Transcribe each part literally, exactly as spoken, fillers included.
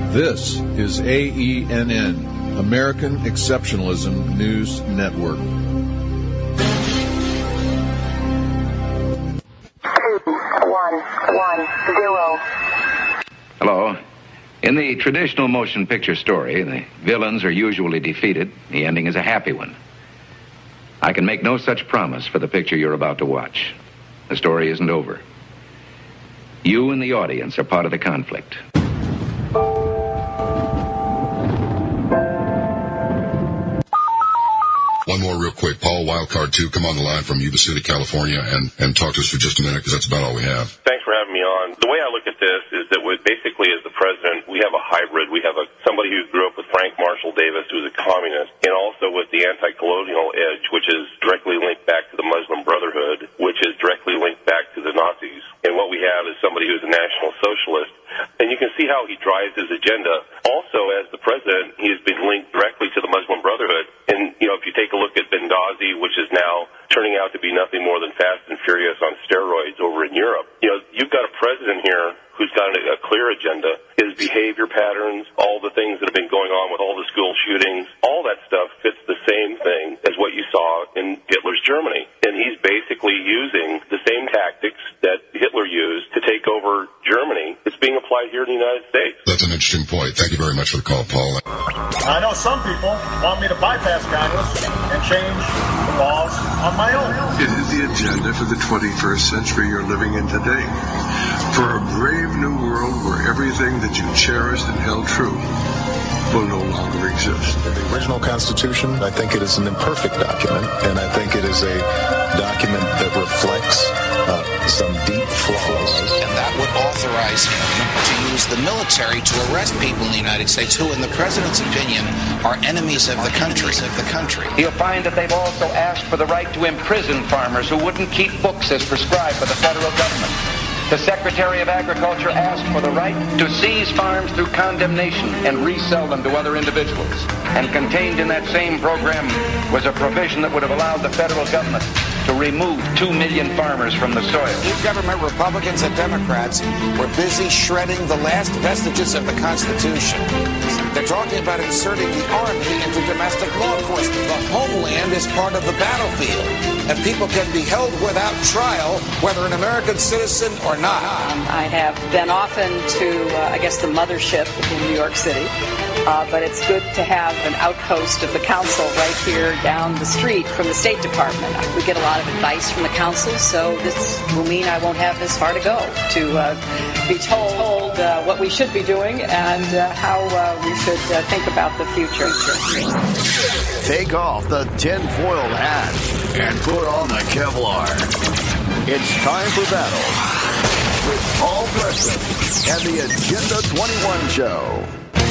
This is A E N N, American Exceptionalism News Network. Two, one, one, zero. Hello. In the traditional motion picture story, the villains are usually defeated. The ending is a happy one. I can make no such promise for the picture you're about to watch. The story isn't over. You and the audience are part of the conflict. One more real quick. Paul, Wildcard two, come on the line from Yuba City, California, and, and talk to us for just a minute, because that's about all we have. Thanks for having me on. The way I look at this is that we basically, as the president, we have a hybrid. We have a somebody who grew up with Frank Marshall Davis, who's a communist, and also with the anti-colonial edge, which is directly linked back to the Muslim Brotherhood, which is directly linked back to the Nazis. And what we have is somebody who's a National Socialist. And you can see how he drives his agenda. Also, as the president, he has been linked directly to the Muslim Brotherhood. And, you know, if you take a look at Benghazi, which is now turning out to be nothing more than Fast and Furious on steroids over in Europe, you know, you've got a president here who's got a, a clear agenda. His behavior patterns, all the things that have been going on with all the school shootings, all that stuff fits the same thing as what you saw in Hitler's Germany. And he's basically using the same tactics that Hitler used to take over Germany. It's being applied here in the United States. That's an interesting point. Thank you very much for the call, Paul. I know some people want me to bypass Congress and change the laws on my own. It is the agenda for the twenty-first century you're living in today. For a brave new world where everything that you cherished and held true will no longer exist. The original Constitution, I think it is an imperfect document, and I think it is a document that reflects uh, some deep flaws. And that would authorize him to use the military to arrest people in the United States who, in the president's opinion, are enemies of the country. Of the country. You'll find that they've also asked for the right to imprison farmers who wouldn't keep books as prescribed by the federal government. The Secretary of Agriculture asked for the right to seize farms through condemnation and resell them to other individuals. And contained in that same program was a provision that would have allowed the federal government to remove two million farmers from the soil. Government Republicans and Democrats were busy shredding the last vestiges of the Constitution. They're talking about inserting the Army into domestic law enforcement. The homeland is part of the battlefield, and people can be held without trial, whether an American citizen or not. I have been often to, uh, I guess, the mothership in New York City, uh, but it's good to have an outpost of the council right here down the street from the State Department. We get a lot of advice from the council, so this will mean I won't have this far to go to uh, be told uh, what we should be doing and uh, how uh, we should uh, think about the future. Take off the tin-foiled hat and put on the Kevlar. It's time for battle with Paul Preston and the Agenda twenty-one Show.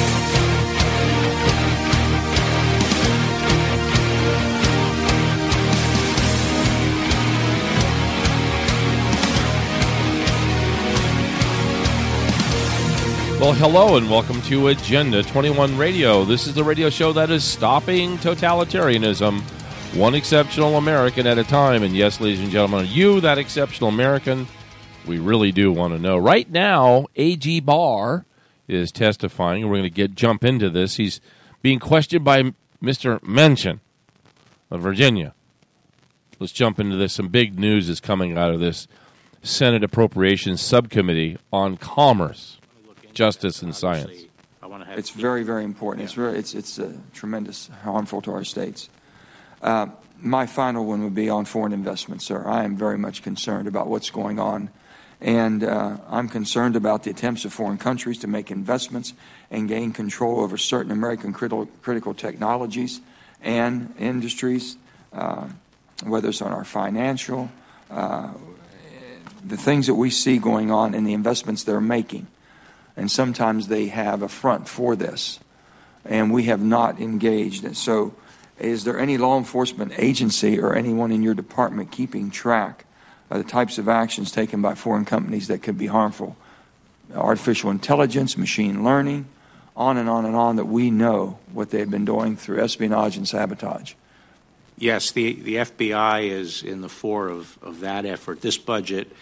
Well, hello and welcome to Agenda twenty-one Radio. This is the radio show that is stopping totalitarianism, one exceptional American at a time. And yes, ladies and gentlemen, are you that exceptional American? We really do want to know. Right now, A G Barr is testifying, and we're going to get jump into this. He's being questioned by Mister Manchin of Virginia. Let's jump into this. Some big news is coming out of this Senate Appropriations Subcommittee on Commerce, Justice, and Science. It's very, very important. It's very, it's it's uh, tremendous, harmful to our states. Uh, my final one would be on foreign investment, sir. I am very much concerned about what's going on. And uh, I'm concerned about the attempts of foreign countries to make investments and gain control over certain American critical, critical technologies and industries, uh, whether it's on our financial, uh, the things that we see going on in the investments they're making. And sometimes they have a front for this, and we have not engaged. And so is there any law enforcement agency or anyone in your department keeping track of the types of actions taken by foreign companies that could be harmful? Artificial intelligence, machine learning, on and on and on, that we know what they've been doing through espionage and sabotage. Yes, the, the F B I is in the fore of, of that effort. This budget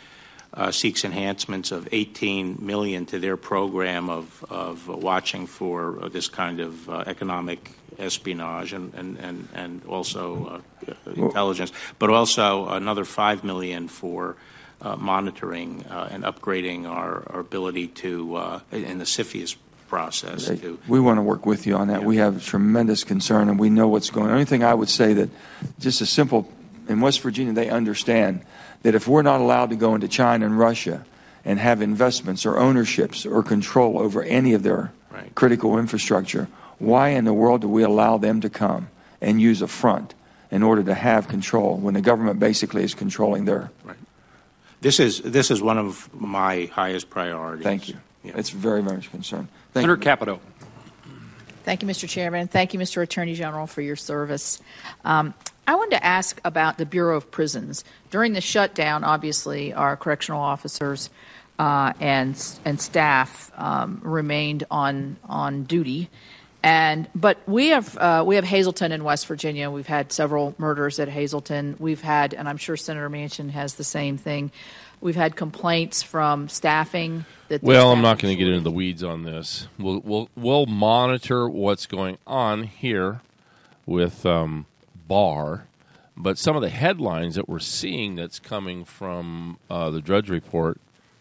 uh, seeks enhancements of eighteen million dollars to their program of, of watching for uh, this kind of uh, economic espionage and, and, and, and also uh, intelligence, but also another five million dollars for uh, monitoring uh, and upgrading our, our ability to, uh, in the CFIUS process. To, we want to work with you on that. Yeah. We have tremendous concern, and we know what's going on. The only thing I would say that just a simple, in West Virginia, they understand that if we're not allowed to go into China and Russia and have investments or ownerships or control over any of their right. critical infrastructure, why in the world do we allow them to come and use a front in order to have control when the government basically is controlling their... Right. This is this is one of my highest priorities. Thank you. Yeah. It's very, very much concerned. Thank Senator you. Capito. Thank you, Mister Chairman. Thank you, Mister Attorney General, for your service. Um, I wanted to ask about the Bureau of Prisons. During the shutdown, obviously, our correctional officers uh, and and staff um, remained on on duty. And but we have uh, we have Hazleton in West Virginia. We've had several murders at Hazleton. We've had, and I'm sure Senator Manchin has the same thing. We've had complaints from staffing. That well, I'm not going to get into the weeds on this. We'll we'll we'll monitor what's going on here with um, Barr, but some of the headlines that we're seeing that's coming from uh, the Drudge Report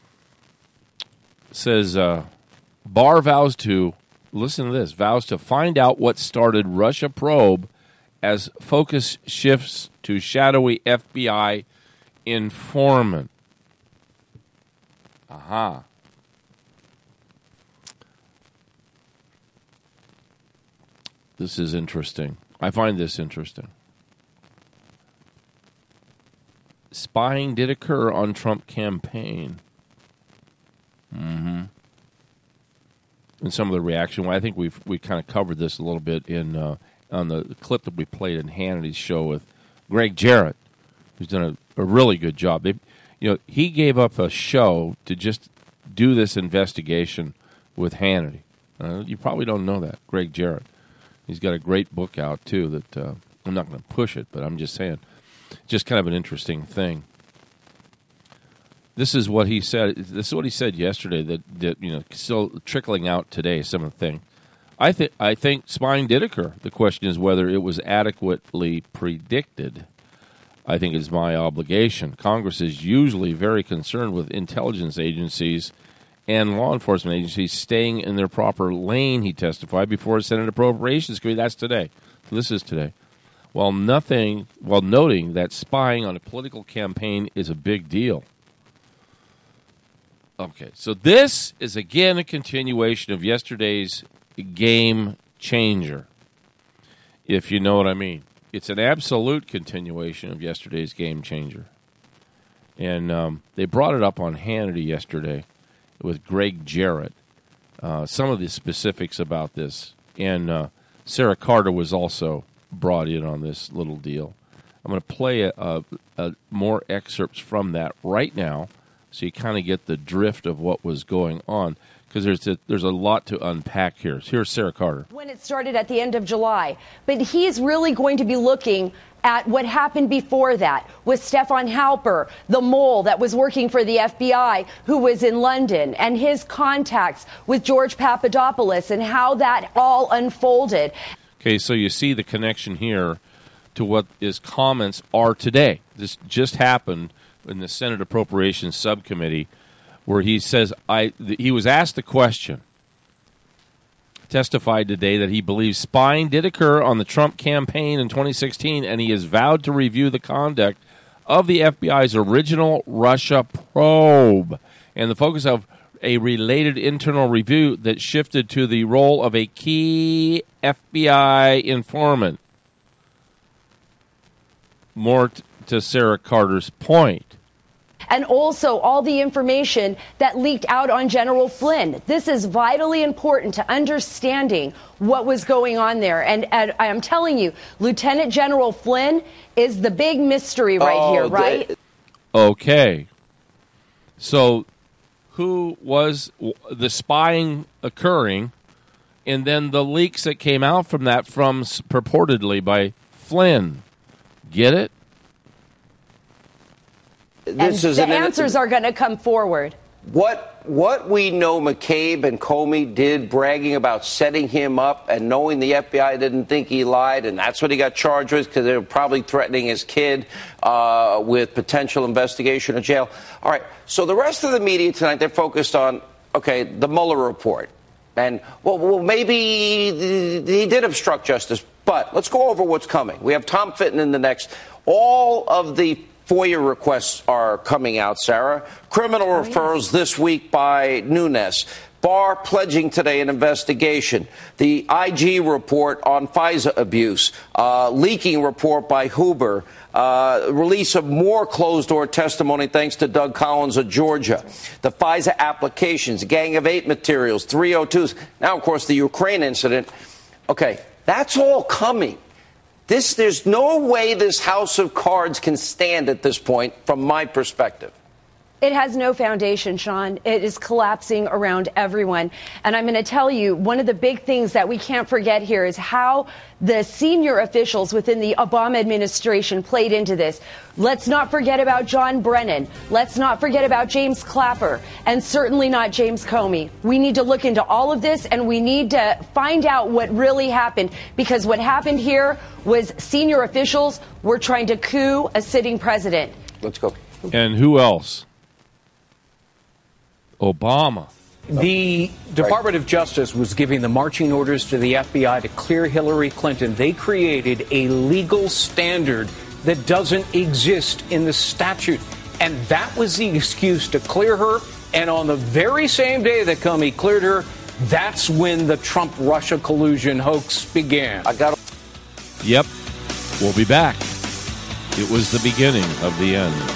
says uh, Barr vows to. Listen to this, vows to find out what started Russia probe as focus shifts to shadowy F B I informant. Aha. This is interesting. I find this interesting. Spying did occur on Trump campaign. Mm-hmm. And some of the reaction. Well, I think we've we kind of covered this a little bit in uh, on the clip that we played in Hannity's show with Greg Jarrett, who's done a, a really good job. They, you know, he gave up a show to just do this investigation with Hannity. Uh, you probably don't know that, Greg Jarrett. He's got a great book out too. That uh, I'm not going to push it, but I'm just saying, just kind of an interesting thing. This is what he said. This is what he said yesterday. That, that you know, still trickling out today. Some of the thing. I think. I think spying did occur. The question is whether it was adequately predicted. I think it's my obligation. Congress is usually very concerned with intelligence agencies and law enforcement agencies staying in their proper lane. He testified before the Senate Appropriations Committee. That's today. This is today. While nothing. While noting that spying on a political campaign is a big deal. Okay, so this is, again, a continuation of yesterday's game changer, if you know what I mean. It's an absolute continuation of yesterday's game changer. And um, they brought it up on Hannity yesterday with Greg Jarrett, uh, some of the specifics about this. And uh, Sarah Carter was also brought in on this little deal. I'm going to play a, a, a more excerpts from that right now, so you kind of get the drift of what was going on, because there's a, there's a lot to unpack here. Here's Sarah Carter. When it started at the end of July, but he's really going to be looking at what happened before that with Stefan Halper, the mole that was working for the F B I, who was in London, and his contacts with George Papadopoulos and how that all unfolded. Okay, so you see the connection here to what his comments are today. This just happened in the Senate Appropriations Subcommittee, where he says, I, th- he was asked the question, testified today that he believes spying did occur on the Trump campaign in twenty sixteen, and he has vowed to review the conduct of the F B I's original Russia probe and the focus of a related internal review that shifted to the role of a key F B I informant. More t- to Sarah Carter's point. And also all the information that leaked out on General Flynn. This is vitally important to understanding what was going on there. And, and I am telling you, Lieutenant General Flynn is the big mystery right oh, here, right? The- okay. So who was the spying occurring, and then the leaks that came out from that from purportedly by Flynn? Get it? This and is the an, answers are going to come forward. What what we know McCabe and Comey did, bragging about setting him up and knowing the F B I didn't think he lied, and that's what he got charged with because they were probably threatening his kid uh, with potential investigation or jail. All right, so the rest of the media tonight, they're focused on, okay, the Mueller report. And, well, well, maybe he did obstruct justice, but let's go over what's coming. We have Tom Fitton in the next. All of the FOIA requests are coming out, Sarah. Criminal oh, referrals yes. this week by Nunes. Barr pledging today an investigation. The I G report on FISA abuse. Uh, leaking report by Huber. Uh, release of more closed-door testimony thanks to Doug Collins of Georgia. The FISA applications, Gang of Eight materials, three oh twos. Now, of course, the Ukraine incident. Okay, that's all coming. This, there's no way this house of cards can stand at this point, from my perspective. It has no foundation, Sean. It is collapsing around everyone. And I'm going to tell you, one of the big things that we can't forget here is how the senior officials within the Obama administration played into this. Let's not forget about John Brennan. Let's not forget about James Clapper, and certainly not James Comey. We need to look into all of this, and we need to find out what really happened, because what happened here was senior officials were trying to coup a sitting president. Let's go. And who else? Obama. The Department of Justice was giving the marching orders to the F B I to clear Hillary Clinton. They created a legal standard that doesn't exist in the statute. And that was the excuse to clear her. And on the very same day that Comey cleared her, that's when the Trump-Russia collusion hoax began. I got. Yep. We'll be back. It was the beginning of the end.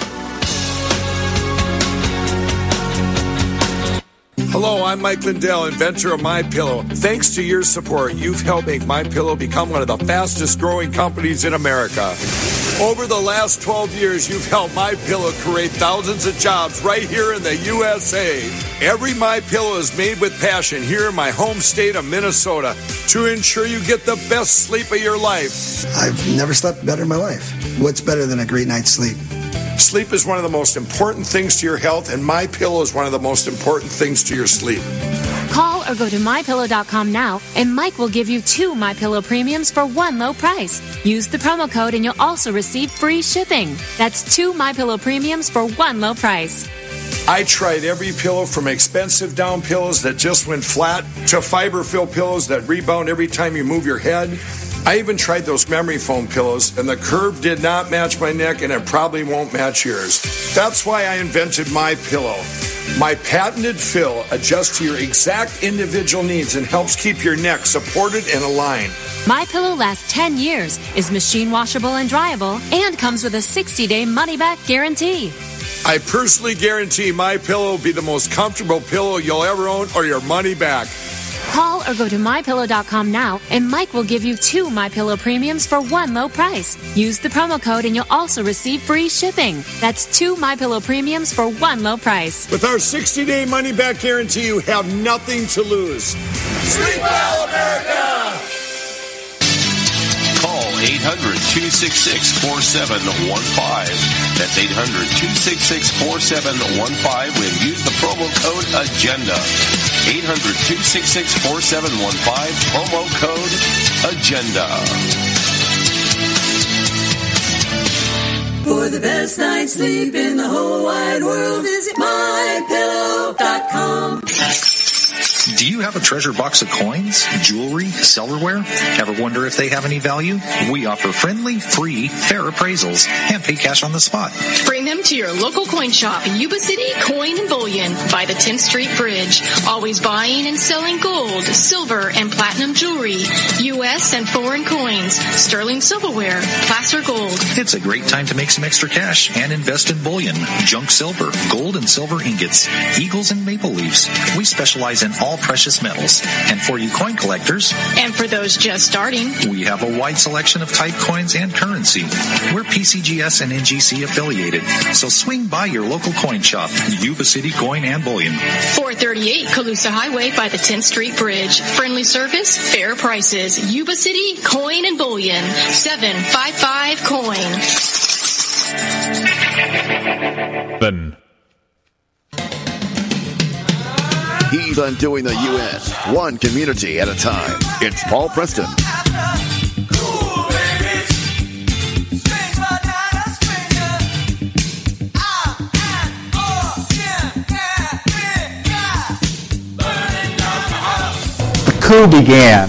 Hello, I'm Mike Lindell, inventor of MyPillow. Thanks to your support, you've helped make MyPillow become one of the fastest growing companies in America. Over the last twelve years, you've helped MyPillow create thousands of jobs right here in the U S A. Every MyPillow is made with passion here in my home state of Minnesota to ensure you get the best sleep of your life. I've never slept better in my life. What's better than a great night's sleep? Sleep is one of the most important things to your health, and MyPillow is one of the most important things to your sleep. Call or go to my pillow dot com now, and Mike will give you two MyPillow premiums for one low price. Use the promo code, and you'll also receive free shipping. That's two MyPillow premiums for one low price. I tried every pillow, from expensive down pillows that just went flat to fiber-filled pillows that rebound every time you move your head. I even tried those memory foam pillows, and the curve did not match my neck, and it probably won't match yours. That's why I invented MyPillow. My patented fill adjusts to your exact individual needs and helps keep your neck supported and aligned. MyPillow lasts ten years, is machine washable and dryable, and comes with a sixty-day money-back guarantee. I personally guarantee MyPillow will be the most comfortable pillow you'll ever own, or your money back. Call or go to my pillow dot com now, and Mike will give you two MyPillow premiums for one low price. Use the promo code, and you'll also receive free shipping. That's two MyPillow premiums for one low price. With our sixty-day money-back guarantee, you have nothing to lose. Sleep well, America! Call eight hundred, two six six, four seven one five. That's eight hundred, two six six, four seven one five and use the promo code AGENDA. eight hundred, two six six, four seven one five, promo code AGENDA. For the best night's sleep in the whole wide world, visit my pillow dot com. Do you have a treasure box of coins, jewelry, silverware? Ever wonder if they have any value? We offer friendly, free, fair appraisals and pay cash on the spot. Bring them to your local coin shop, Yuba City Coin and Bullion by the tenth Street Bridge. Always buying and selling gold, silver, and platinum jewelry, U S and foreign coins, sterling silverware, placer gold. It's a great time to make some extra cash and invest in bullion, junk silver, gold and silver ingots, eagles and maple leaves. We specialize in all precious metals. And for you coin collectors, and for those just starting, we have a wide selection of type coins and currency. We're P C G S and N G C affiliated, so swing by your local coin shop, Yuba City Coin and Bullion. four thirty-eight Colusa Highway by the tenth Street Bridge. Friendly service, fair prices. Yuba City Coin and Bullion. seven five five coin. happen. He's undoing the U S, one community at a time. It's Paul Preston. The coup began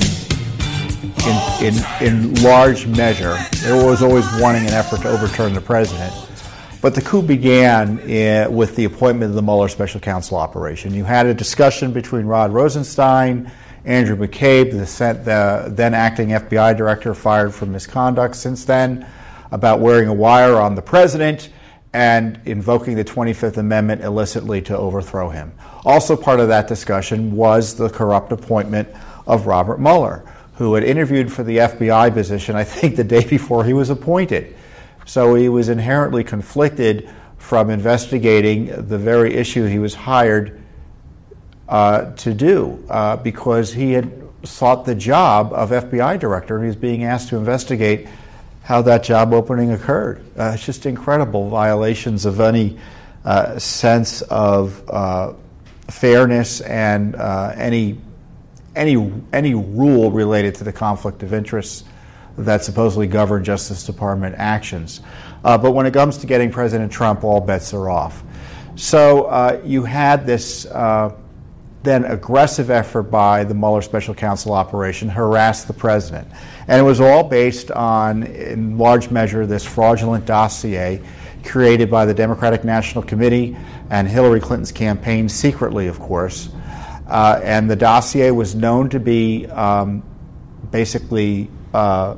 in, in, in large measure. There was always wanting an effort to overturn the president. But the coup began in, with the appointment of the Mueller Special Counsel operation. You had a discussion between Rod Rosenstein, Andrew McCabe, the, the then acting F B I director fired for misconduct since then, about wearing a wire on the president and invoking the twenty-fifth Amendment illicitly to overthrow him. Also part of that discussion was the corrupt appointment of Robert Mueller, who had interviewed for the F B I position, I think, the day before he was appointed. So he was inherently conflicted from investigating the very issue he was hired uh, to do uh, because he had sought the job of F B I director and he was being asked to investigate how that job opening occurred. Uh, it's just incredible violations of any uh, sense of uh, fairness and uh, any any any rule related to the conflict of interests that supposedly govern Justice Department actions. Uh, but when it comes to getting President Trump, all bets are off. So uh, you had this uh, then aggressive effort by the Mueller Special Counsel operation to harass the president. And it was all based on, in large measure, this fraudulent dossier created by the Democratic National Committee and Hillary Clinton's campaign, secretly, of course. Uh, and the dossier was known to be um, basically Uh,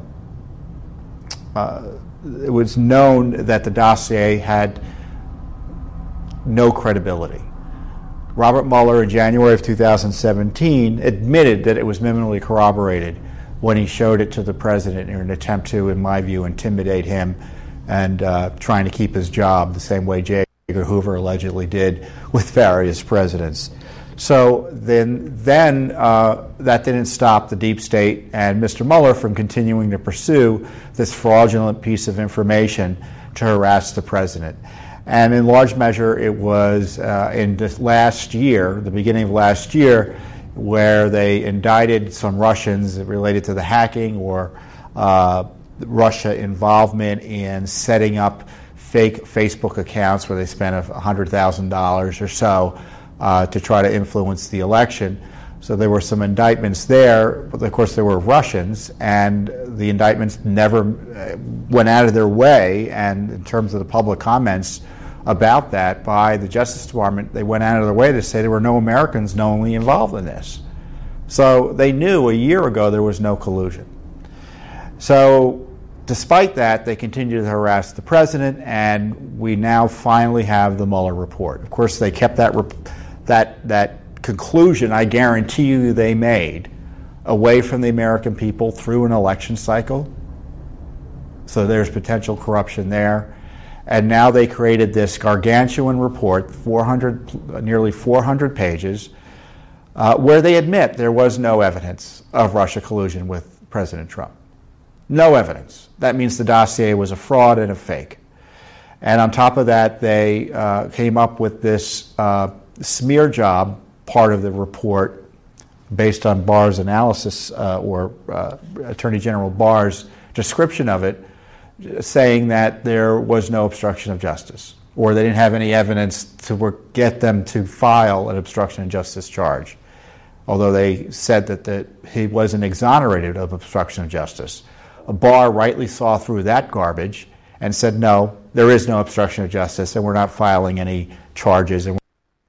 uh, it was known that the dossier had no credibility. Robert Mueller, in January of two thousand seventeen, admitted that it was minimally corroborated when he showed it to the president in an attempt to, in my view, intimidate him and uh, trying to keep his job the same way J. Edgar Hoover allegedly did with various presidents. So then, then uh, that didn't stop the deep state and Mister Mueller from continuing to pursue this fraudulent piece of information to harass the president. And in large measure, it was uh, in this last year, the beginning of last year, where they indicted some Russians related to the hacking or uh, Russia involvement in setting up fake Facebook accounts where they spent one hundred thousand dollars or so Uh, to try to influence the election. So there were some indictments there, but of course there were Russians, and the indictments never went out of their way, and in terms of the public comments about that by the Justice Department, they went out of their way to say there were no Americans knowingly involved in this. So they knew a year ago there was no collusion. So despite that, they continued to harass the president, and we now finally have the Mueller report. Of course, they kept that rep- that that conclusion, I guarantee you they made, away from the American people through an election cycle. So there's potential corruption there. And now they created this gargantuan report, four hundred, nearly four hundred pages, uh, where they admit there was no evidence of Russia collusion with President Trump. No evidence. That means the dossier was a fraud and a fake. And on top of that, they uh, came up with this uh, smear job part of the report based on Barr's analysis uh, or uh, Attorney General Barr's description of it, saying that there was no obstruction of justice, or they didn't have any evidence to work, get them to file an obstruction of justice charge, although they said that the, he wasn't exonerated of obstruction of justice. Barr rightly saw through that garbage and said, no, there is no obstruction of justice, and we're not filing any charges. And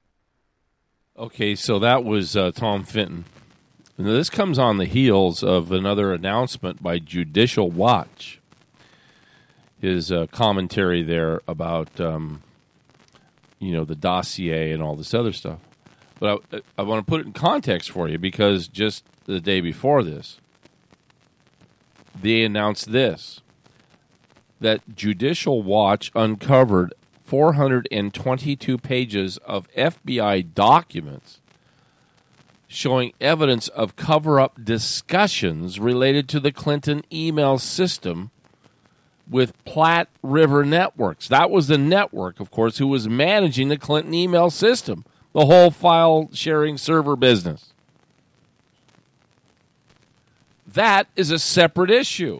okay, so that was uh, Tom Fitton. And this comes on the heels of another announcement by Judicial Watch. His uh, commentary there about, um, you know, the dossier and all this other stuff. But I, I want to put it in context for you, because just the day before this, they announced this, that Judicial Watch uncovered four hundred twenty-two pages of F B I documents showing evidence of cover-up discussions related to the Clinton email system with Platte River Networks. That was the network, of course, who was managing the Clinton email system, the whole file-sharing server business. That is a separate issue.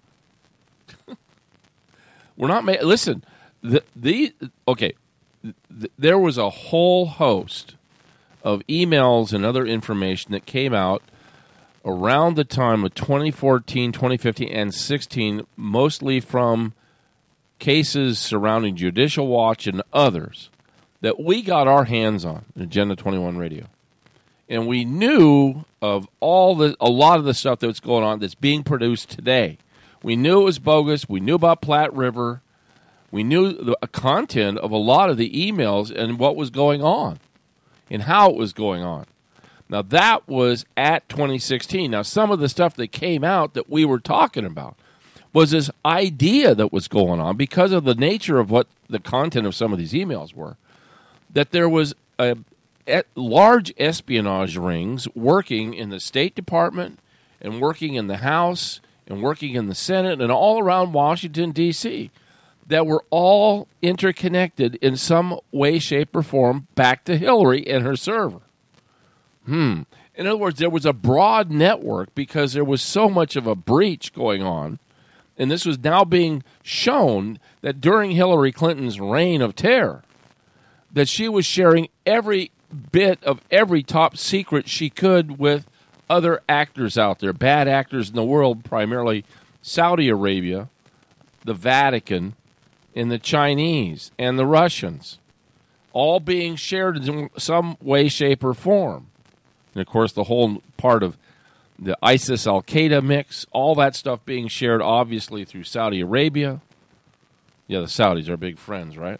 We're not ma- listen. The, the okay, the, there was a whole host of emails and other information that came out around the time of twenty fourteen, twenty fifteen, and sixteen, mostly from cases surrounding Judicial Watch and others that we got our hands on in Agenda twenty-one Radio. And we knew of all the a lot of the stuff that's going on that's being produced today. We knew it was bogus. We knew about Platte River. We knew the content of a lot of the emails and what was going on and how it was going on. Now, that was at twenty sixteen. Now, some of the stuff that came out that we were talking about was this idea that was going on because of the nature of what the content of some of these emails were, that there was a, a large espionage rings working in the State Department and working in the House and working in the Senate and all around Washington, D C, that were all interconnected in some way, shape, or form back to Hillary and her server. Hmm. In other words, there was a broad network because there was so much of a breach going on, and this was now being shown that during Hillary Clinton's reign of terror, that she was sharing every bit of every top secret she could with other actors out there, bad actors in the world, primarily Saudi Arabia, the Vatican, and the Chinese, and the Russians, all being shared in some way, shape, or form. And, of course, the whole part of the ISIS-Al-Qaeda mix, all that stuff being shared, obviously, through Saudi Arabia. Yeah, the Saudis are big friends, right?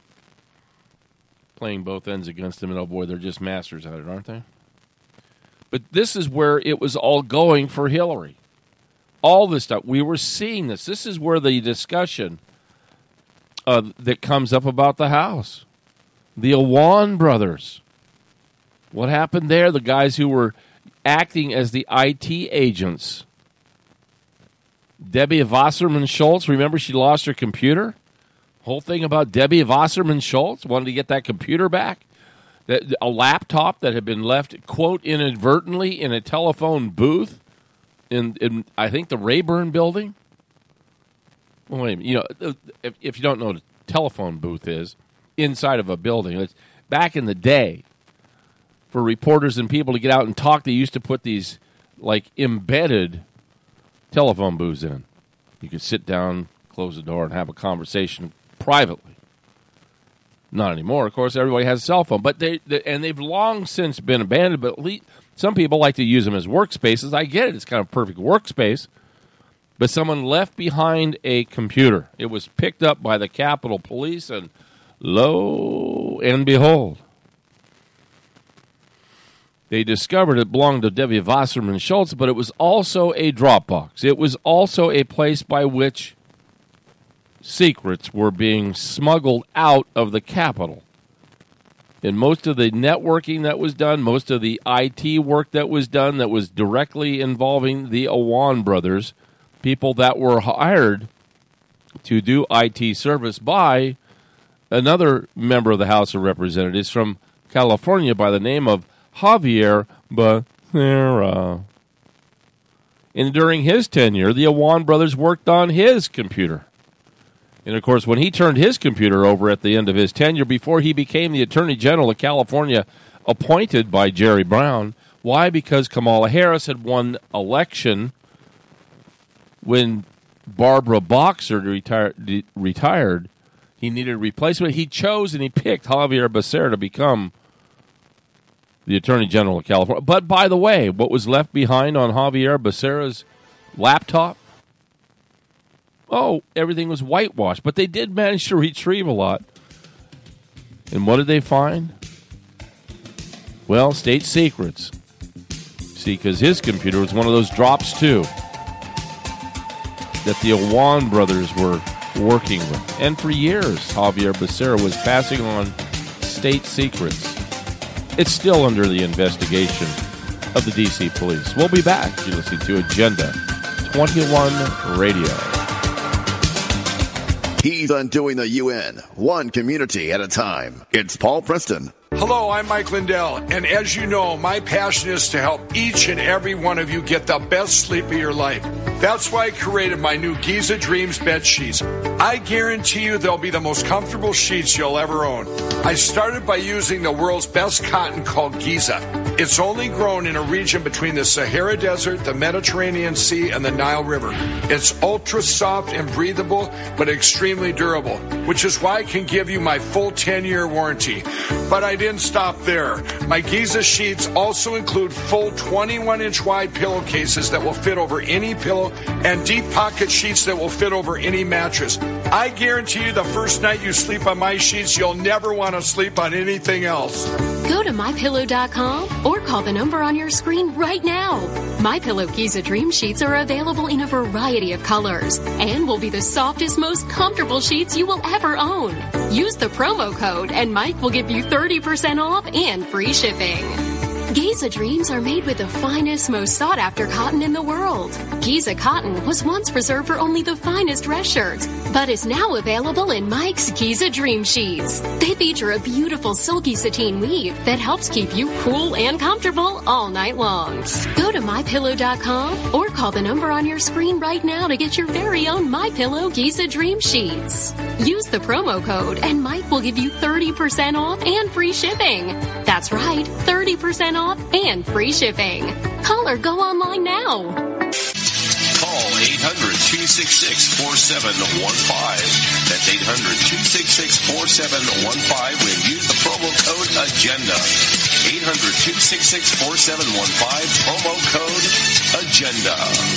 Playing both ends against them, and oh boy, they're just masters at it, aren't they? But this is where it was all going for Hillary. All this stuff. We were seeing this. This is where the discussion uh, that comes up about the House. The Awan brothers. What happened there? The guys who were acting as the I T agents. Debbie Wasserman Schultz, remember she lost her computer? Whole thing about Debbie Wasserman Schultz wanted to get that computer back. That a laptop that had been left, quote, inadvertently in a telephone booth in, in I think, the Rayburn building. Well, wait a minute. You know, if, if you don't know what a telephone booth is, inside of a building, it's back in the day, for reporters and people to get out and talk, they used to put these, like, embedded telephone booths in. You could sit down, close the door, and have a conversation privately. Not anymore. Of course, everybody has a cell phone. But they, they and they've long since been abandoned, but at least some people like to use them as workspaces. I get it. It's kind of a perfect workspace. But someone left behind a computer. It was picked up by the Capitol Police, and lo and behold, they discovered it belonged to Debbie Wasserman Schultz, but it was also a Dropbox. It was also a place by which secrets were being smuggled out of the Capitol. And most of the networking that was done, most of the I T work that was done that was directly involving the Awan brothers, people that were hired to do I T service by another member of the House of Representatives from California by the name of Javier Becerra. And during his tenure, the Awan brothers worked on his computer. And, of course, when he turned his computer over at the end of his tenure, before he became the Attorney General of California, appointed by Jerry Brown, why? Because Kamala Harris had won election when Barbara Boxer retired, retired. He needed a replacement. He chose and he picked Javier Becerra to become the Attorney General of California. But, by the way, what was left behind on Javier Becerra's laptop? Oh, everything was whitewashed. But they did manage to retrieve a lot. And what did they find? Well, state secrets. See, because his computer was one of those drops, too, that the Awan brothers were working with. And for years, Javier Becerra was passing on state secrets. It's still under the investigation of the D C police. We'll be back. You're listening to Agenda twenty-one Radio. He's undoing the U N, one community at a time. It's Paul Preston. Hello, I'm Mike Lindell, and as you know, my passion is to help each and every one of you get the best sleep of your life. That's why I created my new Giza Dreams bed sheets. I guarantee you they'll be the most comfortable sheets you'll ever own. I started by using the world's best cotton called Giza. It's only grown in a region between the Sahara Desert, the Mediterranean Sea, and the Nile River. It's ultra soft and breathable, but extremely durable, which is why I can give you my full ten-year warranty. But I didn't stop there. My Giza sheets also include full twenty-one inch wide pillowcases that will fit over any pillow and deep pocket sheets that will fit over any mattress. I guarantee you the first night you sleep on my sheets, you'll never want to sleep on anything else. Go to my pillow dot com or call the number on your screen right now. MyPillow Giza Dream Sheets are available in a variety of colors and will be the softest, most comfortable sheets you will ever own. Use the promo code and Mike will give you thirty percent off and free shipping. Giza Dreams are made with the finest, most sought-after cotton in the world. Giza cotton was once reserved for only the finest dress shirts, but is now available in Mike's Giza Dream Sheets. They feature a beautiful silky sateen weave that helps keep you cool and comfortable all night long. Go to my pillow dot com or call the number on your screen right now to get your very own MyPillow Giza Dream Sheets. Use the promo code and Mike will give you thirty percent off and free shipping. That's right, thirty percent off and free shipping. Call or go online now. Call eight hundred, two six six, four seven one five. That's eight hundred, two six six, four seven one five when use the promo code AGENDA. eight hundred, two six six, four seven one five, promo code AGENDA.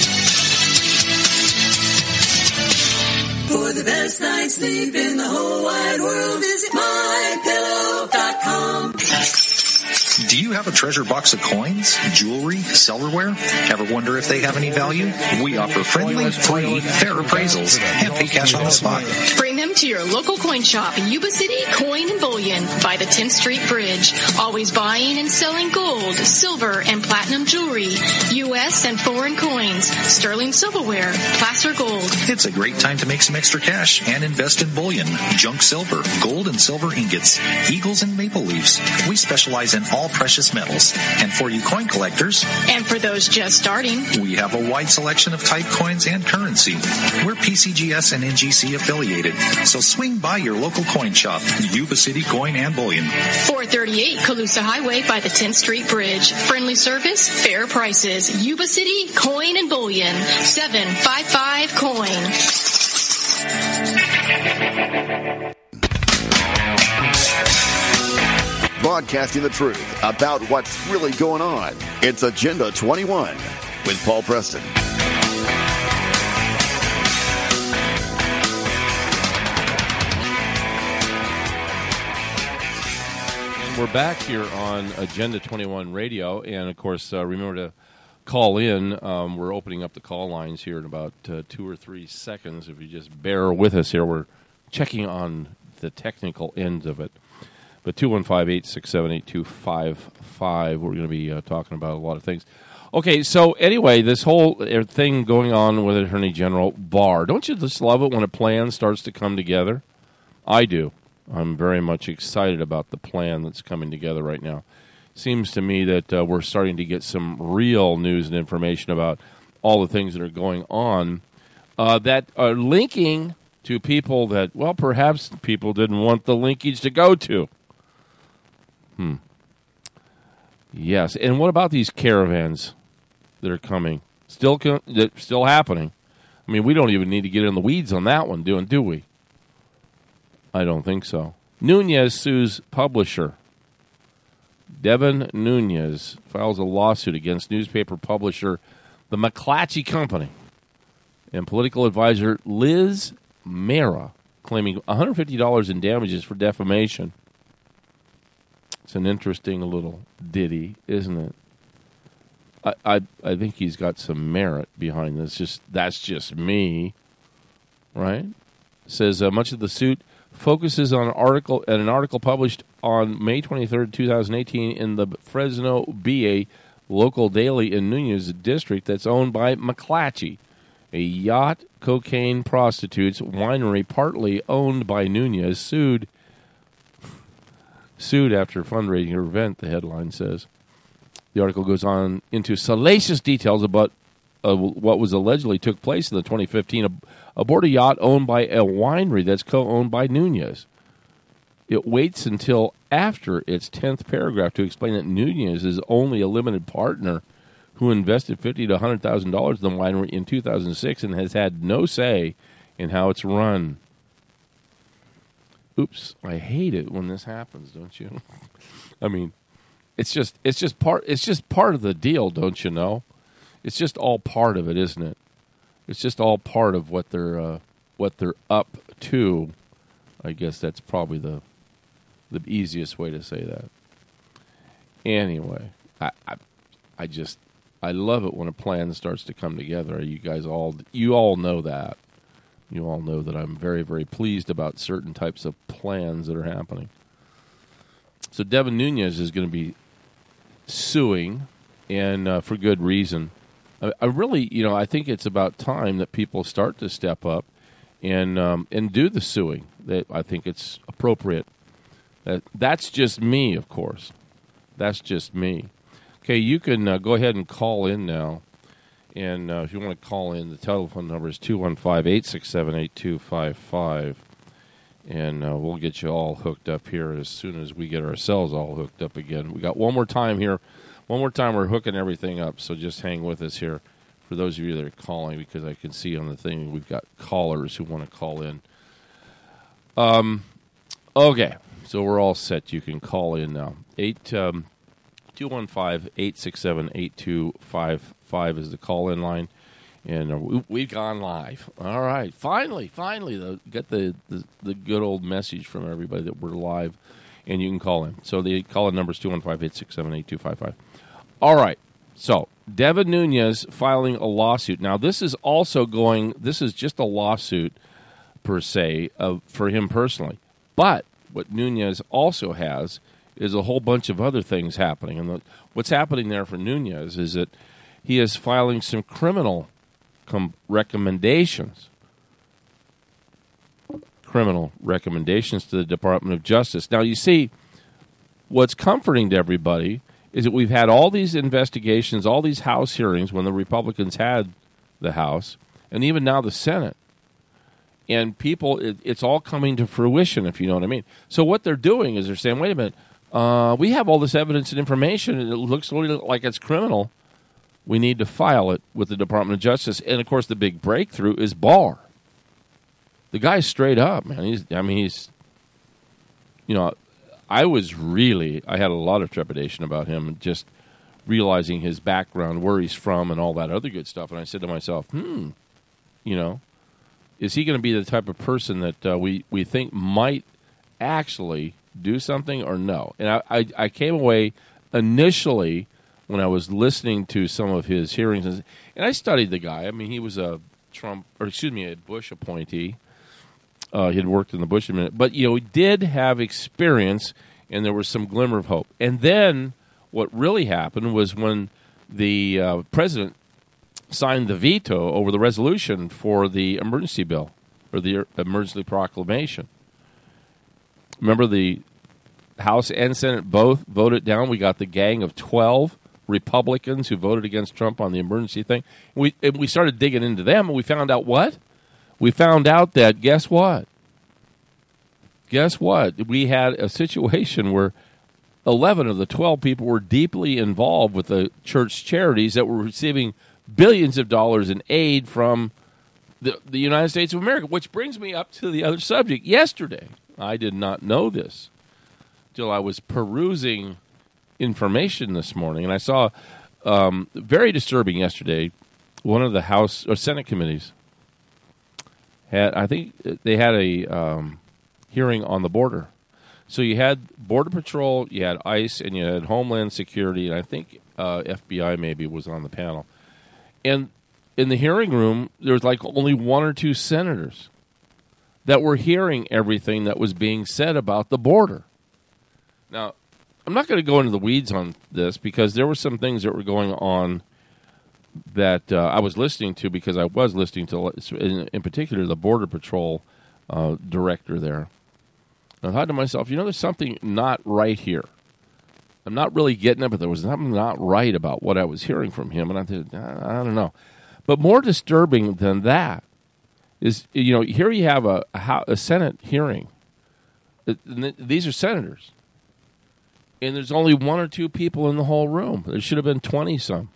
For the best night's sleep in the whole wide world, visit my pillow dot com. Do you have a treasure box of coins, jewelry, silverware? Ever wonder if they have any value? We offer friendly, free, fair appraisals and pay cash on the spot. Bring them to your local coin shop in Yuba City Coin and Bullion by the tenth Street Bridge. Always buying and selling gold, silver, and platinum jewelry, U S and foreign coins, sterling silverware, placer gold. It's a great time to make some extra cash and invest in bullion, junk silver, gold and silver ingots, eagles and maple leaves. We specialize in all precious metals. And for you coin collectors, and for those just starting, we have a wide selection of type coins and currency. We're P C G S and N G C affiliated, so swing by your local coin shop, Yuba City Coin and Bullion. four thirty-eight Calusa Highway by the tenth Street Bridge. Friendly service, fair prices. Yuba City Coin and Bullion. seven five five coin. Broadcasting the truth about what's really going on. It's Agenda twenty-one with Paul Preston. And we're back here on Agenda twenty-one Radio. And, of course, uh, remember to call in. Um, we're opening up the call lines here in about uh, two or three seconds. If you just bear with us here, we're checking on the technical end of it. But two one five, eight six seven, eight two five five, we're going to be uh, talking about a lot of things. Okay, so anyway, this whole thing going on with Attorney General Barr, don't you just love it when a plan starts to come together? I do. I'm very much excited about the plan that's coming together right now. Seems to me that uh, we're starting to get some real news and information about all the things that are going on uh, that are linking to people that, well, perhaps people didn't want the linkage to go to. Hmm. Yes, and what about these caravans that are coming? Still, still happening. I mean, we don't even need to get in the weeds on that one, doing, do we? I don't think so. Nunez sues publisher. Devin Nunez files a lawsuit against newspaper publisher the McClatchy Company and political advisor Liz Mara, claiming one hundred fifty dollars in damages for defamation. It's an interesting little ditty, isn't it? I, I I think he's got some merit behind this. Just that's just me, right? It says uh, much of the suit focuses on an article and an article published on May twenty-third, twenty eighteen, in the Fresno B A local daily in Nunez district that's owned by McClatchy, A yacht, cocaine, prostitutes, winery partly owned by Nunez sued sued after fundraising event, the headline says. The article goes on into salacious details about uh, what was allegedly took place in the twenty fifteen ab- aboard a yacht owned by a winery that's co-owned by Nunez. It waits until after its tenth paragraph to explain that Nunez is only a limited partner who invested fifty thousand to one hundred thousand dollars in the winery in two thousand six and has had no say in how it's run. Oops, I hate it when this happens, don't you? I mean, it's just it's just part it's just part of the deal, don't you know? It's just all part of it, isn't it? It's just all part of what they're uh, what they're up to. I guess that's probably the the easiest way to say that. Anyway, I I, I just I love it when a plan starts to come together. You guys all you all know that. You all know that I'm very, very pleased about certain types of plans that are happening. So Devin Nunez is going to be suing, and uh, for good reason. I, I really, you know, I think it's about time that people start to step up and um, and do the suing. That I think it's appropriate. That that's just me, of course. That's just me. Okay, you can uh, go ahead and call in now. And uh, if you want to call in, the telephone number is two one five, eight six seven, eight two five five. And uh, we'll get you all hooked up here as soon as we get ourselves all hooked up again. We got one more time here. One more time we're hooking everything up, so just hang with us here for those of you that are calling, because I can see on the thing we've got callers who want to call in. Um, okay, so we're all set. You can call in now. Eight, um, two one five, eight six seven, eight two five five. Five is the call-in line, and uh, we, we've gone live. All right, finally, finally, the, get the, the the good old message from everybody that we're live, and you can call in. So the call-in number is two one five, eight six seven, eight two five five. All right, so Devin Nunez filing a lawsuit. Now, this is also going, this is just a lawsuit, per se, of, for him personally. But what Nunez also has is a whole bunch of other things happening. And the, what's happening there for Nunez is that he is filing some criminal com- recommendations, criminal recommendations to the Department of Justice. Now, you see, what's comforting to everybody is that we've had all these investigations, all these House hearings when the Republicans had the House, and even now the Senate. And people, it, it's all coming to fruition, if you know what I mean. So what they're doing is they're saying, wait a minute, uh, we have all this evidence and information, and it looks like it's criminal. We need to file it with the Department of Justice. And, of course, the big breakthrough is Barr. The guy's straight up, man. He's, I mean, he's, you know, I was really, I had a lot of trepidation about him, just realizing his background, where he's from, and all that other good stuff. And I said to myself, hmm, you know, is he going to be the type of person that uh, we, we think might actually do something or no? And I, I, I came away initially when I was listening to some of his hearings, and I studied the guy. I mean, he was a Trump, or excuse me, a Bush appointee. Uh, he had worked in the Bush administration. But, you know, he did have experience, and there was some glimmer of hope. And then what really happened was when the uh, president signed the veto over the resolution for the emergency bill, or the emergency proclamation. Remember, the House and Senate both voted down. We got the gang of twelve Republicans who voted against Trump on the emergency thing. We and we started digging into them, and we found out what? We found out that, guess what? Guess what? We had a situation where eleven of the twelve people were deeply involved with the church charities that were receiving billions of dollars in aid from the, the United States of America, which brings me up to the other subject. Yesterday, I did not know this till I was perusing information this morning, and I saw um, very disturbing yesterday. One of the House or Senate committees had, I think, they had a um, hearing on the border. So you had Border Patrol, you had ICE, and you had Homeland Security, and I think uh, F B I maybe was on the panel. And in the hearing room, there was like only one or two senators that were hearing everything that was being said about the border. Now, I'm not going to go into the weeds on this because there were some things that were going on that uh, I was listening to because I was listening to, in, in particular, the Border Patrol uh, director there. And I thought to myself, you know, there's something not right here. I'm not really getting it, but there was something not right about what I was hearing from him. And I thought, I don't know. But more disturbing than that is, you know, here you have a, a, a Senate hearing. These are senators. And there's only one or two people in the whole room. There should have been twenty-some.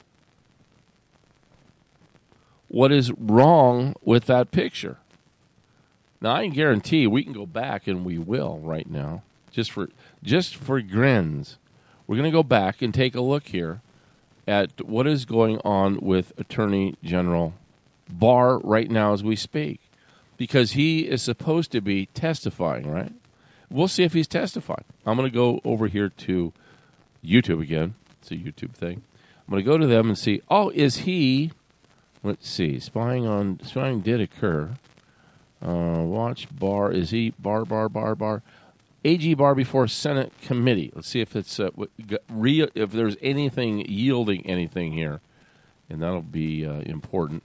What is wrong with that picture? Now, I can guarantee we can go back, and we will right now, just for just for grins. We're going to go back and take a look here at what is going on with Attorney General Barr right now as we speak, because he is supposed to be testifying, right? We'll see if he's testifying. I'm going to go over here to YouTube again. It's a YouTube thing. I'm going to go to them and see, oh, is he, let's see, spying on, spying did occur. Uh, watch Barr, is he, Barr, Barr, Barr, Barr. A G Barr before Senate committee. Let's see if it's uh, real, if there's anything yielding anything here, and that'll be uh, important.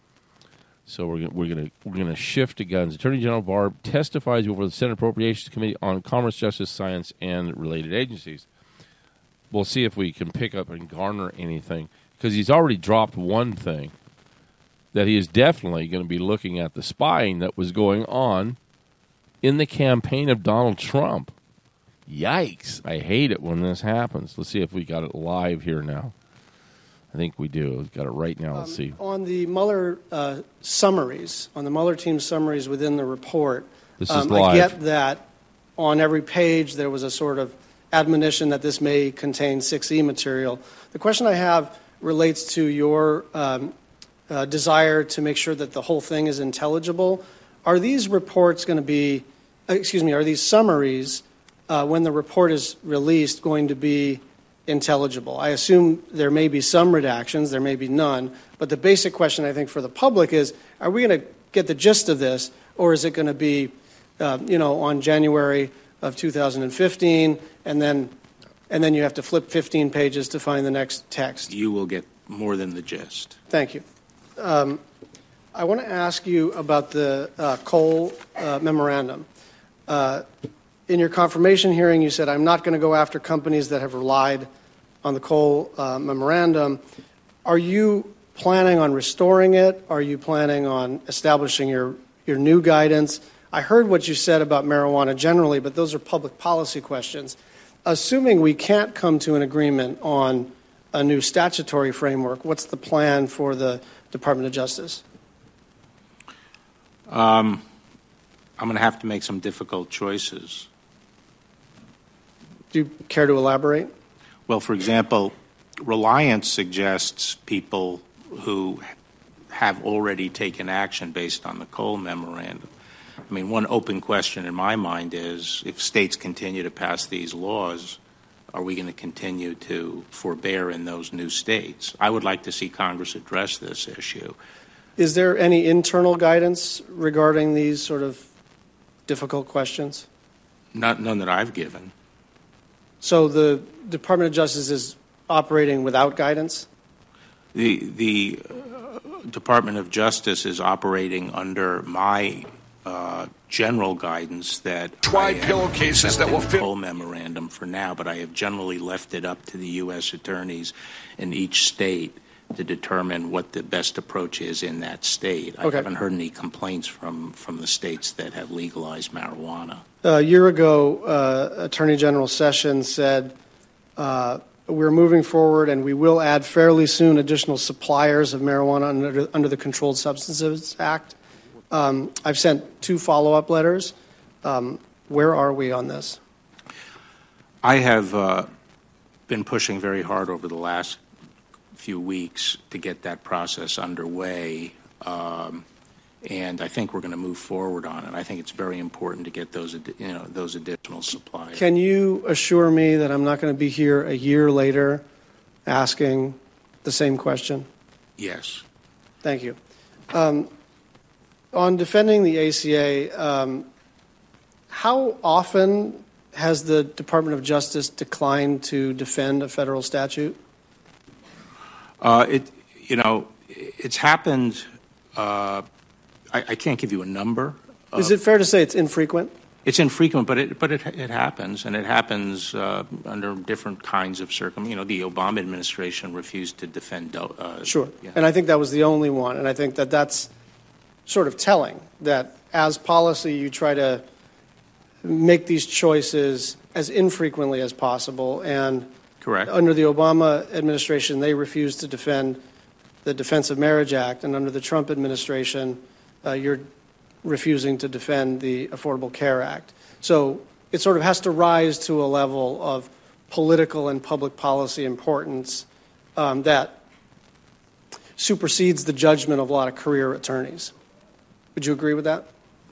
So we're gonna, we're gonna we're gonna shift to guns. Attorney General Barr testifies before the Senate Appropriations Committee on Commerce, Justice, Science, and related agencies. We'll see if we can pick up and garner anything, because he's already dropped one thing, that he is definitely going to be looking at the spying that was going on in the campaign of Donald Trump. Yikes. I hate it when this happens. Let's see if we got it live here now. I think we do. We've got it right now. Let's um, see. On the Mueller uh, summaries, on the Mueller team summaries within the report, this um, is live. I get that on every page there was a sort of admonition that this may contain six E material. The question I have relates to your um, uh, desire to make sure that the whole thing is intelligible. Are these reports going to be, uh, excuse me, are these summaries, uh, when the report is released, going to be intelligible? I assume there may be some redactions, there may be none, but the basic question I think for the public is, are we going to get the gist of this, or is it going to be, uh, you know, on January of two thousand fifteen, and then and then you have to flip fifteen pages to find the next text? You will get more than the gist. Thank you. Um, I want to ask you about the uh, Cole uh, memorandum. Uh, in your confirmation hearing, you said, I'm not going to go after companies that have relied on the Cole uh, memorandum. Are you planning on restoring it? Are you planning on establishing your, your new guidance? I heard what you said about marijuana generally, but those are public policy questions. Assuming we can't come to an agreement on a new statutory framework, what's the plan for the Department of Justice? Um, I'm going to have to make some difficult choices. Do you care to elaborate? Well, for example, Reliance suggests people who have already taken action based on the Cole memorandum. I mean, one open question in my mind is, if states continue to pass these laws, are we going to continue to forbear in those new states? I would like to see Congress address this issue. Is there any internal guidance regarding these sort of difficult questions? Not, none that I've given. So the Department of Justice is operating without guidance? The, the uh, Department of Justice is operating under my uh, general guidance that tried pillowcases that will fit the Cole memorandum for now, but I have generally left it up to the U S attorneys in each state to determine what the best approach is in that state. I okay. haven't heard any complaints from, from the states that have legalized marijuana. A year ago, uh, Attorney General Sessions said, uh, we're moving forward and we will add fairly soon additional suppliers of marijuana under, under the Controlled Substances Act. Um, I've sent two follow-up letters. Um, where are we on this? I have uh, been pushing very hard over the last few weeks to get that process underway, um, and I think we're going to move forward on it. I think it's very important to get those, you know, those additional supplies. Can you assure me that I'm not going to be here a year later asking the same question? Yes. Thank you. Um, on defending the A C A, um, how often has the Department of Justice declined to defend a federal statute? Uh, it, you know, it's happened. Uh, I, I can't give you a number. Is it fair to say it's infrequent? It's infrequent, but it but it it happens, and it happens uh, under different kinds of circumstances. You know, the Obama administration refused to defend. Uh, sure, yeah. And I think that was the only one, and I think that that's sort of telling that as policy you try to make these choices as infrequently as possible, and correct. Under the Obama administration, they refused to defend the Defense of Marriage Act, and under the Trump administration, uh, you're refusing to defend the Affordable Care Act. So it sort of has to rise to a level of political and public policy importance um, that supersedes the judgment of a lot of career attorneys. Would you agree with that?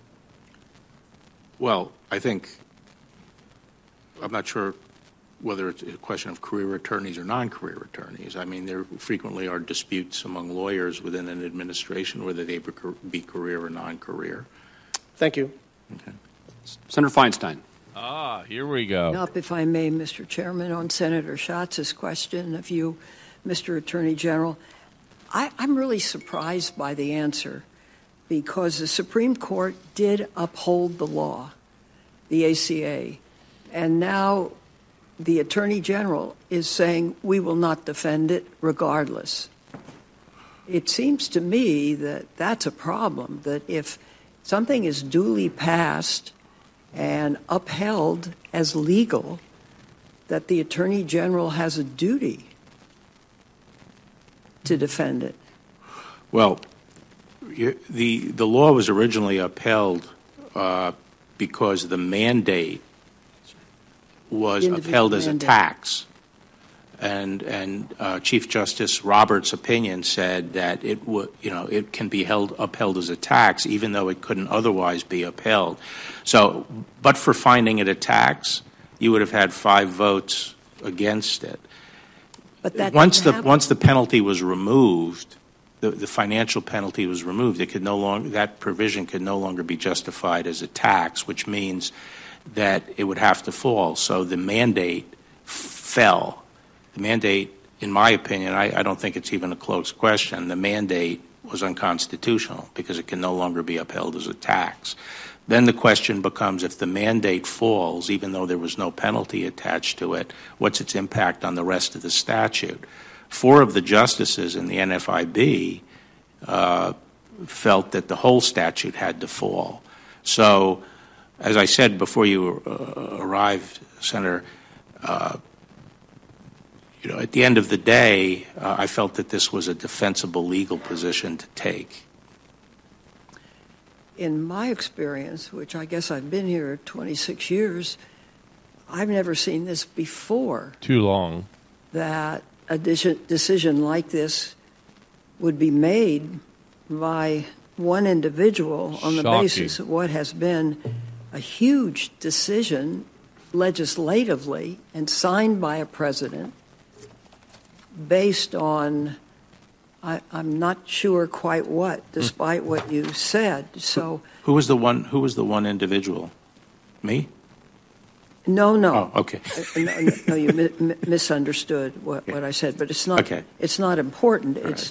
Well, I think, I'm not sure whether it's a question of career attorneys or non-career attorneys. I mean, there frequently are disputes among lawyers within an administration whether they be career or non-career. Thank you. Okay. Senator Feinstein. Ah, here we go. Up, if I may, Mister Chairman, on Senator Schatz's question of you, Mister Attorney General, I, I'm really surprised by the answer because the Supreme Court did uphold the law, the A C A, and now the Attorney General is saying we will not defend it regardless. It seems to me that that's a problem, that if something is duly passed and upheld as legal, that the Attorney General has a duty to defend it. Well, you, the, the law was originally upheld uh, because the mandate was upheld as a tax, and and uh, Chief Justice Roberts' opinion said that it would, you know, it can be held upheld as a tax even though it couldn't otherwise be upheld. So, but for finding it a tax, you would have had five votes against it. But that once the happen. once the penalty was removed, the, the financial penalty was removed. It could no longer that provision could no longer be justified as a tax, which means that it would have to fall. So the mandate f- fell. The mandate, in my opinion, I, I don't think it's even a close question, the mandate was unconstitutional because it can no longer be upheld as a tax. Then the question becomes, if the mandate falls, even though there was no penalty attached to it, what's its impact on the rest of the statute? Four of the justices in the N F I B uh, felt that the whole statute had to fall. So, as I said before you uh, arrived, Senator, uh, you know, at the end of the day, uh, I felt that this was a defensible legal position to take. In my experience, which I guess I've been here twenty-six years, I've never seen this before. Too long. That a decision like this would be made by one individual on the Shocking. basis of what has been a huge decision legislatively and signed by a president based on, I, I'm not sure quite what, despite what you said. So who was the one? Who was the one individual? Me? No, no. Oh, okay. no, no, you mi- misunderstood what, what I said, but it's not. Okay. It's not important. All it's right.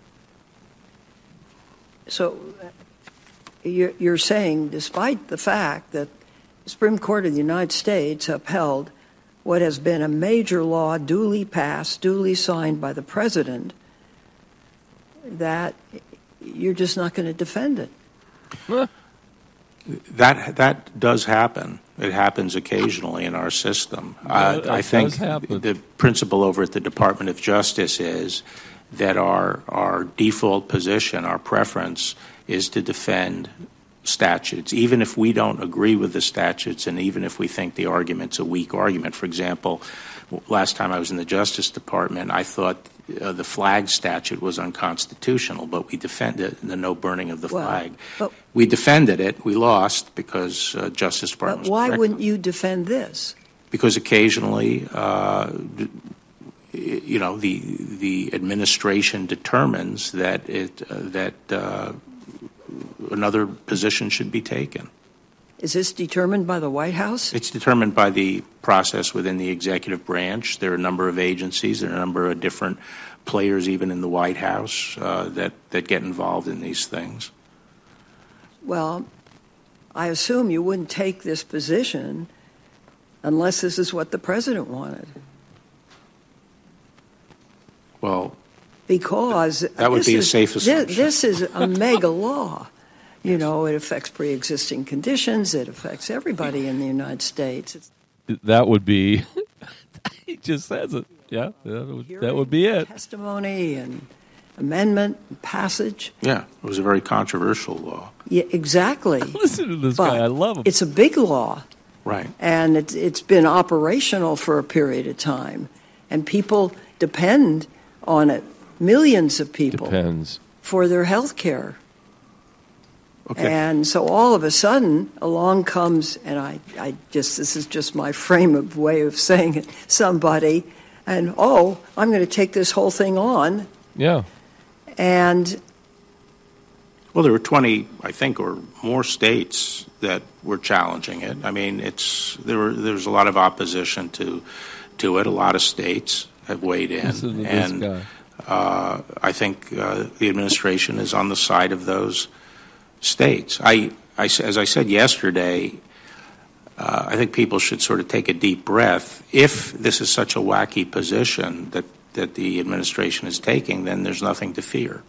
so. You're, you're saying, despite the fact that the Supreme Court of the United States upheld what has been a major law duly passed, duly signed by the president, that you're just not going to defend it. Huh. That that does happen. It happens occasionally in our system. Yeah, uh, I think happen. the principle over at the Department of Justice is that our our default position, our preference, is to defend statutes, even if we don't agree with the statutes and even if we think the argument's a weak argument. For example, last time I was in the Justice Department, I thought uh, the flag statute was unconstitutional, but we defended the no burning of the Well, flag. but- We defended it. We lost because uh, Justice Department But was why correct. wouldn't you defend this? Because occasionally, uh, you know, the the administration determines that it uh, that uh, another position should be taken. Is this determined by the White House? It's determined by the process within the executive branch. There are a number of agencies. There are a number of different players even in the White House uh, that, that get involved in these things. Well, I assume you wouldn't take this position unless this is what the president wanted. Well, because that would be is, a safe assumption. This, this is a mega law. You know, it affects pre-existing conditions. It affects everybody in the United States. It's that would be, he just says it. Yeah, that would, that would be it. Testimony and amendment and passage. Yeah, it was a very controversial law. Yeah, exactly. Listen to this but guy. I love him. It's a big law. Right. And it's, it's been operational for a period of time. And people depend on it, millions of people, Depends. for their health care. Okay. And so all of a sudden, along comes, and I, I just, this is just my frame of way of saying it, somebody, and, oh, I'm going to take this whole thing on. Yeah. And well, there were twenty, I think, or more states that were challenging it. I mean, it's there were there was a lot of opposition to to it. A lot of states have weighed in, Listen to and this guy. Uh, I think uh, the administration is on the side of those states. I, I as I said yesterday, uh, I think people should sort of take a deep breath. If this is such a wacky position that that the administration is taking, then there's nothing to fear,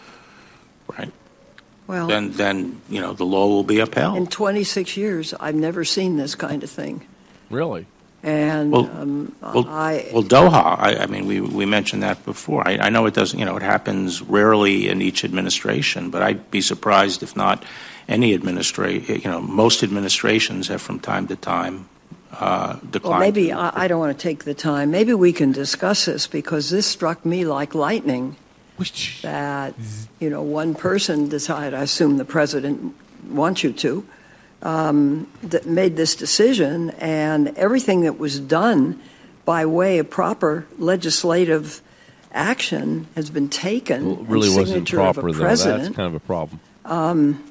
right? Well, then, then you know the law will be upheld. in twenty-six years, I've never seen this kind of thing. Really? And Well, um, well, I, well, Doha. I, I mean, we we mentioned that before. I, I know it doesn't. You know, it happens rarely in each administration, but I'd be surprised if not any administration. You know, most administrations have from time to time uh, declined. well, maybe I, I don't want to take the time. Maybe we can discuss this because this struck me like lightning. Which that you know, one person decided. I assume the president wants you to. Um, that made this decision, and everything that was done by way of proper legislative action has been taken. Well, it really and wasn't signature proper, of a though. president. That's kind of a problem. Um,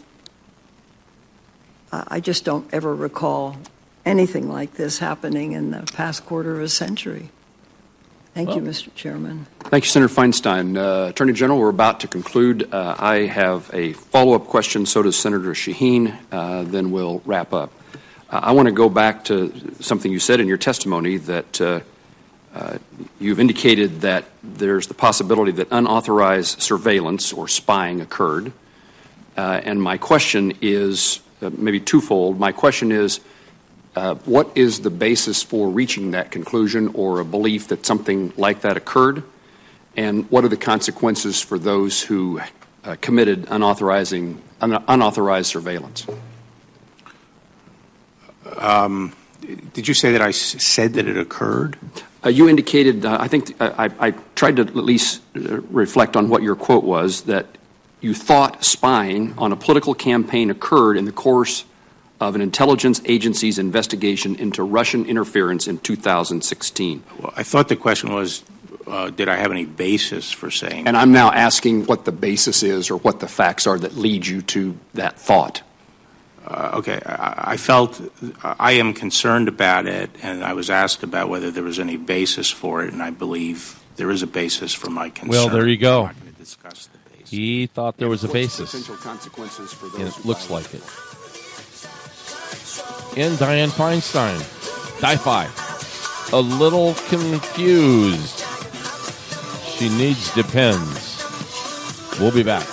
I I just don't ever recall anything like this happening in the past quarter of a century. Thank you, Mister Chairman. Thank you, Senator Feinstein. Uh, Attorney General, we're about to conclude. Uh, I have a follow-up question. So does Senator Shaheen. Uh, then we'll wrap up. Uh, I want to go back to something you said in your testimony that uh, uh, you've indicated that there's the possibility that unauthorized surveillance or spying occurred. Uh, and my question is uh, maybe twofold. My question is, Uh, what is the basis for reaching that conclusion or a belief that something like that occurred? And what are the consequences for those who uh, committed unauthorizing, un- unauthorized surveillance? Um, did you say that I s- said that it occurred? Uh, you indicated, uh, I think uh, I, I tried to at least uh, reflect on what your quote was, that you thought spying on a political campaign occurred in the course of an intelligence agency's investigation into Russian interference in two thousand sixteen. Well, I thought the question was, uh, did I have any basis for saying And I'm now asking what the basis is or what the facts are that lead you to that thought. Uh, okay, I, I felt I am concerned about it, and I was asked about whether there was any basis for it, and I believe there is a basis for my concern. Well, there you go. I'm not going to discuss the basis. He thought there was a basis. Potential consequences for And those it who looks violate. like it. And Dianne Feinstein, Di-Fi, a little confused. She needs depends. We'll be back.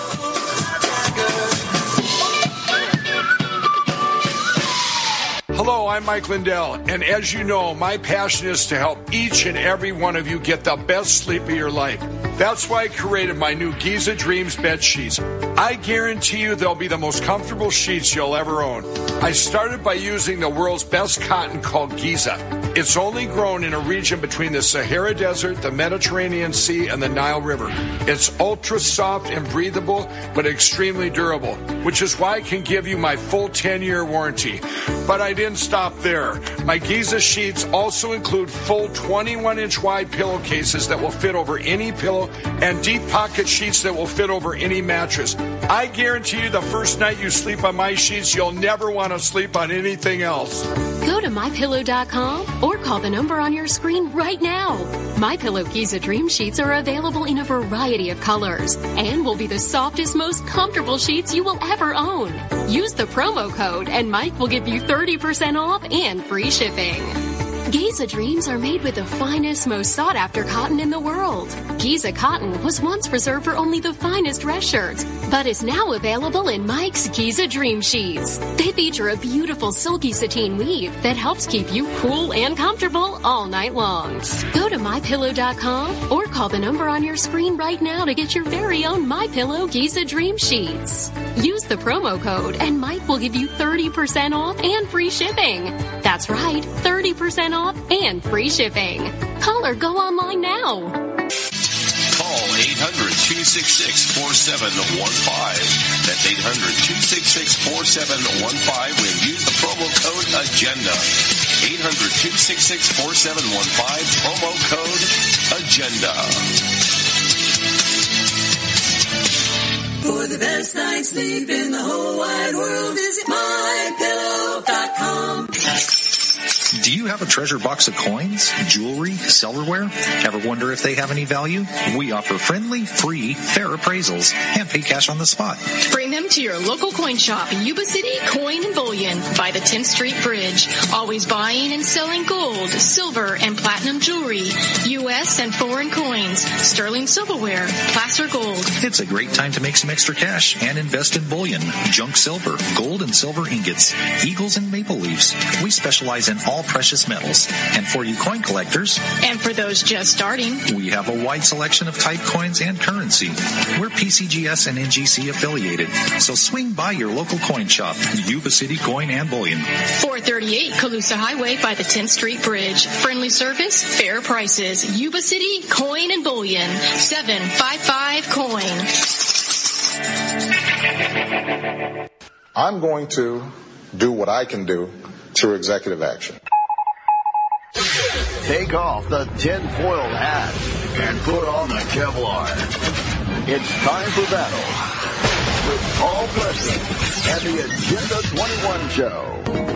Hello, I'm Mike Lindell, and as you know, my passion is to help each and every one of you get the best sleep of your life. That's why I created my new Giza Dreams bed sheets. I guarantee you they'll be the most comfortable sheets you'll ever own. I started by using the world's best cotton called Giza. It's only grown in a region between the Sahara Desert, the Mediterranean Sea, and the Nile River. It's ultra soft and breathable, but extremely durable, which is why I can give you my full ten-year warranty. But I didn't stop there. My Giza sheets also include full twenty-one inch wide pillowcases that will fit over any pillow and deep pocket sheets that will fit over any mattress. I guarantee you the first night you sleep on my sheets, you'll never want to sleep on anything else. Go to my pillow dot com or call the number on your screen right now. MyPillow Giza Dream Sheets are available in a variety of colors and will be the softest, most comfortable sheets you will ever own. Use the promo code and Mike will give you thirty percent off and free shipping. Giza Dreams are made with the finest, most sought-after cotton in the world. Giza cotton was once reserved for only the finest dress shirts, but is now available in Mike's Giza Dream Sheets. They feature a beautiful silky sateen weave that helps keep you cool and comfortable all night long. Go to my pillow dot com or call the number on your screen right now to get your very own MyPillow Giza Dream Sheets. Use the promo code and Mike will give you thirty percent off and free shipping. That's right, thirty percent off and free shipping. Call or go online now. Call eight hundred, two six six, four seven one five. That's eight hundred, two six six, four seven one five when use the promo code AGENDA. eight hundred, two six six, four seven one five, promo code AGENDA. For the best night's sleep in the whole wide world, visit my pillow dot com. Do you have a treasure box of coins, jewelry, silverware? Ever wonder if they have any value? We offer friendly, free, fair appraisals and pay cash on the spot. Bring them to your local coin shop in Yuba City Coin and Bullion by the tenth Street Bridge. Always buying and selling gold, silver, and platinum jewelry, U S and foreign coins, sterling silverware, placer gold. It's a great time to make some extra cash and invest in bullion, junk silver, gold and silver ingots, eagles and maple leaves. We specialize in all precious metals. And for you coin collectors, and for those just starting, we have a wide selection of type coins and currency. We're P C G S and N G C affiliated, so swing by your local coin shop, Yuba City Coin and Bullion. four thirty-eight Calusa Highway by the tenth Street Bridge. Friendly service, fair prices. Yuba City Coin and Bullion. seven five five coin. I'm going to do what I can do through executive action. Take off the tinfoil hat and put on the Kevlar. It's time for battle with Paul Preston and the Agenda twenty-one Show.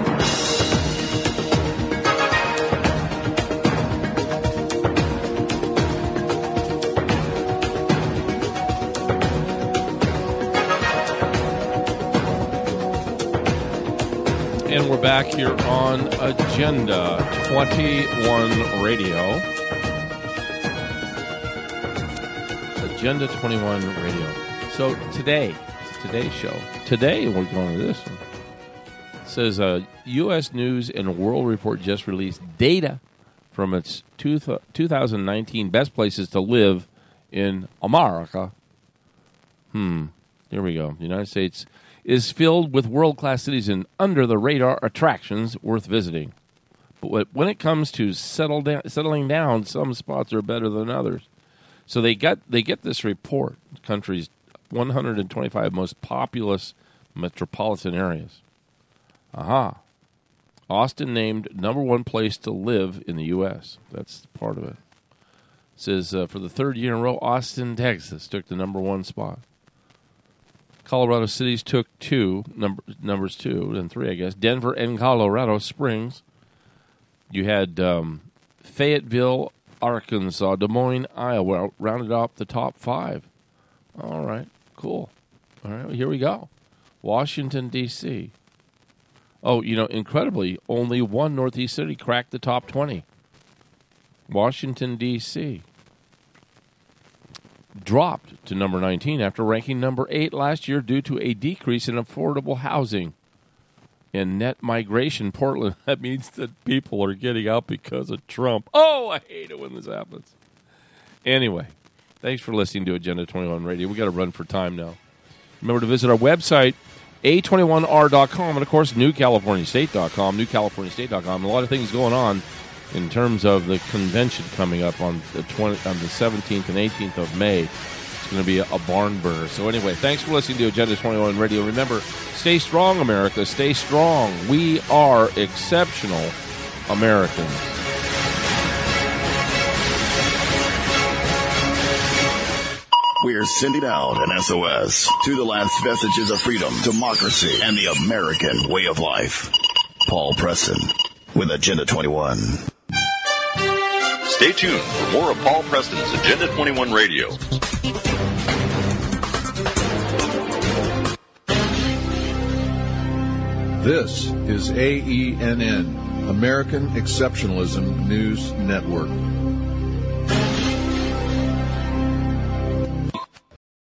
And we're back here on Agenda twenty-one Radio. Agenda twenty-one Radio. So today, today's show. Today we're going to this one. It says uh, U S News and World Report just released data from its two thousand nineteen best places to live in America. Hmm. Here we go. The United States is filled with world-class cities and under-the-radar attractions worth visiting. But when it comes to settle down, settling down, some spots are better than others. So they got they get this report, the country's one hundred twenty-five most populous metropolitan areas. Aha. Austin named number one place to live in the U S That's part of it. It says uh, for the third year in a row, Austin, Texas took the number one spot. Colorado cities took two, number, numbers two and three, I guess. Denver and Colorado Springs. You had um, Fayetteville, Arkansas, Des Moines, Iowa, rounded off the top five. All right, cool. All right, here we go. Washington, D C Oh, you know, incredibly, only one Northeast city cracked the top twenty. Washington, D C dropped to number nineteen after ranking number eight last year due to a decrease in affordable housing and net migration. Portland, that means that people are getting out because of Trump. Oh, I hate it when this happens. Anyway, thanks for listening to Agenda twenty-one Radio. We got to run for time now. Remember to visit our website, A twenty-one R dot com, and, of course, New California State dot com, New California State dot com. A lot of things going on in terms of the convention coming up on the twenty, on the seventeenth and eighteenth of May. It's going to be a, a barn burner. So anyway, thanks for listening to Agenda twenty-one Radio. Remember, stay strong, America. Stay strong. We are exceptional Americans. We're sending out an S O S to the last vestiges of freedom, democracy, and the American way of life. Paul Preston with Agenda twenty-one. Stay tuned for more of Paul Preston's Agenda twenty-one Radio. This is A E N N, American Exceptionalism News Network.